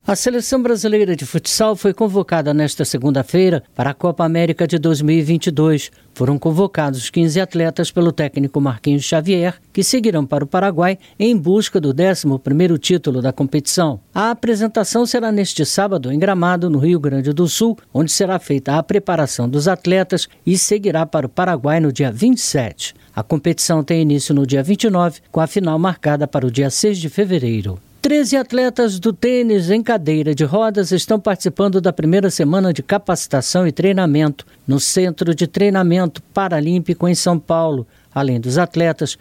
A seleção brasileira de futsal foi convocada nesta segunda-feira para a Copa América de 2022. Foram convocados 15 atletas pelo técnico Marquinhos Xavier, que seguirão para o Paraguai em busca do 11º título da competição. A apresentação será neste sábado em Gramado, no Rio Grande do Sul, onde será feita a preparação dos atletas e seguirá para o Paraguai no dia 27. A competição tem início no dia 29, com a final marcada para o dia 6 de fevereiro. 13 atletas do tênis em cadeira de rodas estão participando da primeira semana de capacitação e treinamento no Centro de Treinamento Paralímpico em São Paulo. Além dos atletas,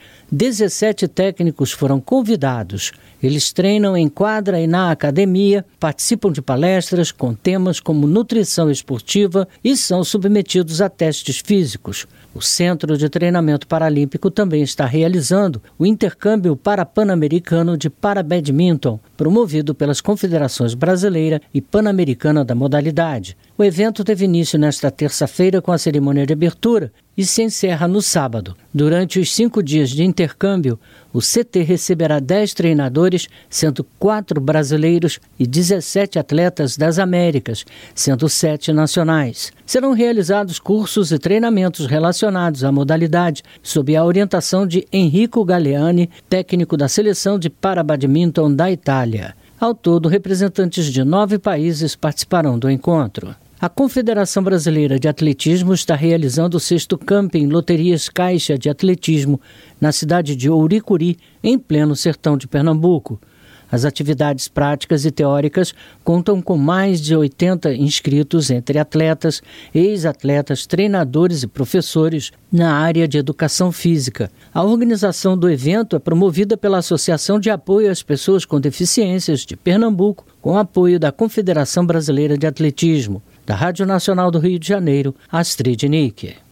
17 técnicos foram convidados. Eles treinam em quadra e na academia, participam de palestras com temas como nutrição esportiva e são submetidos a testes físicos. O Centro de Treinamento Paralímpico também está realizando o intercâmbio Pan-Americano de Parabadminton, promovido pelas confederações brasileira e pan-americana da modalidade. O evento teve início nesta terça-feira com a cerimônia de abertura e se encerra no sábado. Durante os 5 dias de intercâmbio, o CT receberá 10 treinadores, sendo 4 brasileiros e 17 atletas das Américas, sendo 7 nacionais. Serão realizados cursos e treinamentos relacionados à modalidade, sob a orientação de Enrico Galeani, técnico da seleção de Parabadminton da Itália. Ao todo, representantes de 9 países participarão do encontro. A Confederação Brasileira de Atletismo está realizando o 6º Camping Loterias Caixa de Atletismo na cidade de Ouricuri, em pleno sertão de Pernambuco. As atividades práticas e teóricas contam com mais de 80 inscritos entre atletas, ex-atletas, treinadores e professores na área de educação física. A organização do evento é promovida pela Associação de Apoio às Pessoas com Deficiências de Pernambuco, com apoio da Confederação Brasileira de Atletismo. Da Rádio Nacional do Rio de Janeiro, Astrid Nick.